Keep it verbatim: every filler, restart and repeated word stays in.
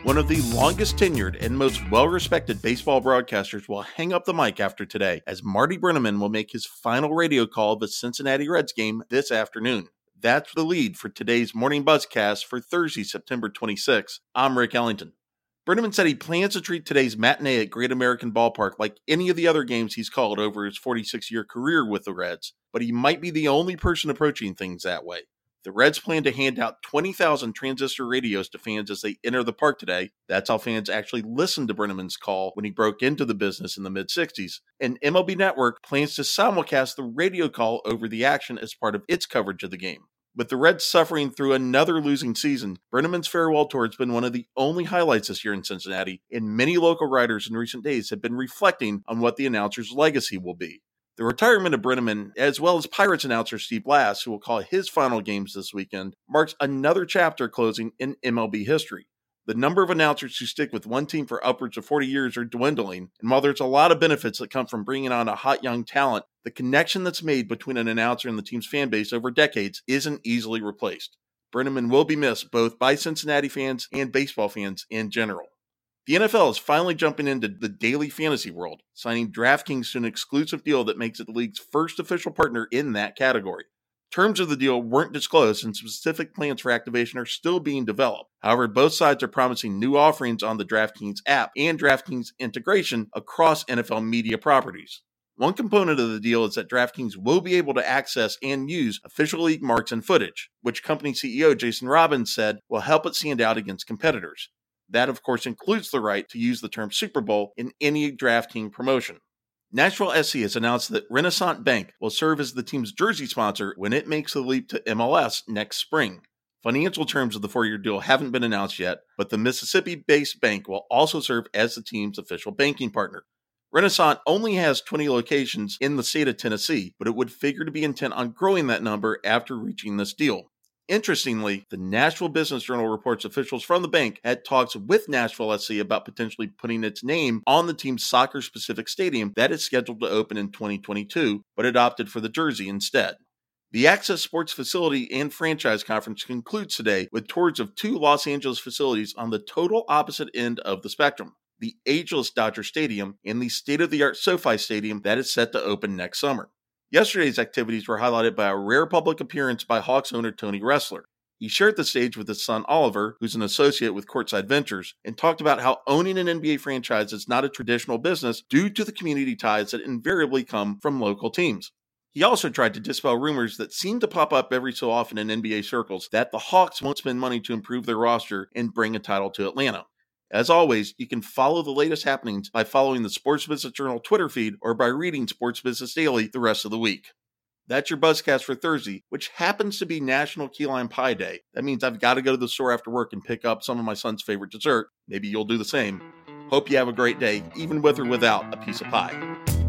One of the longest tenured and most well-respected baseball broadcasters will hang up the mic after today, as Marty Brennaman will make his final radio call of the Cincinnati Reds game this afternoon. That's the lead for today's Morning Buzzcast for Thursday, September twenty-sixth. I'm Rick Ellington. Brennaman said he plans to treat today's matinee at Great American Ballpark like any of the other games he's called over his forty-six-year career with the Reds, but he might be the only person approaching things that way. The Reds plan to hand out twenty thousand transistor radios to fans as they enter the park today. That's how fans actually listened to Brennaman's call when he broke into the business in the mid-sixties. And M L B Network plans to simulcast the radio call over the action as part of its coverage of the game. With the Reds suffering through another losing season, Brennaman's farewell tour has been one of the only highlights this year in Cincinnati, and many local writers in recent days have been reflecting on what the announcer's legacy will be. The retirement of Brennaman, as well as Pirates announcer Steve Blass, who will call his final games this weekend, marks another chapter closing in M L B history. The number of announcers who stick with one team for upwards of forty years are dwindling, and while there's a lot of benefits that come from bringing on a hot young talent, the connection that's made between an announcer and the team's fan base over decades isn't easily replaced. Brennaman will be missed both by Cincinnati fans and baseball fans in general. The N F L is finally jumping into the daily fantasy world, signing DraftKings to an exclusive deal that makes it the league's first official partner in that category. Terms of the deal weren't disclosed, and specific plans for activation are still being developed. However, both sides are promising new offerings on the DraftKings app and DraftKings integration across N F L media properties. One component of the deal is that DraftKings will be able to access and use official league marks and footage, which company C E O Jason Robbins said will help it stand out against competitors. That, of course, includes the right to use the term Super Bowl in any DraftKings promotion. Nashville S C has announced that Renaissance Bank will serve as the team's jersey sponsor when it makes the leap to M L S next spring. Financial terms of the four-year deal haven't been announced yet, but the Mississippi-based bank will also serve as the team's official banking partner. Renaissance only has twenty locations in the state of Tennessee, but it would figure to be intent on growing that number after reaching this deal. Interestingly, the Nashville Business Journal reports officials from the bank had talks with Nashville S C about potentially putting its name on the team's soccer-specific stadium that is scheduled to open in twenty twenty-two, but it opted for the jersey instead. The Access Sports Facility and Franchise Conference concludes today with tours of two Los Angeles facilities on the total opposite end of the spectrum, the ageless Dodger Stadium and the state-of-the-art SoFi Stadium that is set to open next summer. Yesterday's activities were highlighted by a rare public appearance by Hawks owner Tony Ressler. He shared the stage with his son Oliver, who's an associate with Courtside Ventures, and talked about how owning an N B A franchise is not a traditional business due to the community ties that invariably come from local teams. He also tried to dispel rumors that seem to pop up every so often in N B A circles that the Hawks won't spend money to improve their roster and bring a title to Atlanta. As always, you can follow the latest happenings by following the Sports Business Journal Twitter feed or by reading Sports Business Daily the rest of the week. That's your Buzzcast for Thursday, which happens to be National Key Lime Pie Day. That means I've got to go to the store after work and pick up some of my son's favorite dessert. Maybe you'll do the same. Hope you have a great day, even with or without a piece of pie.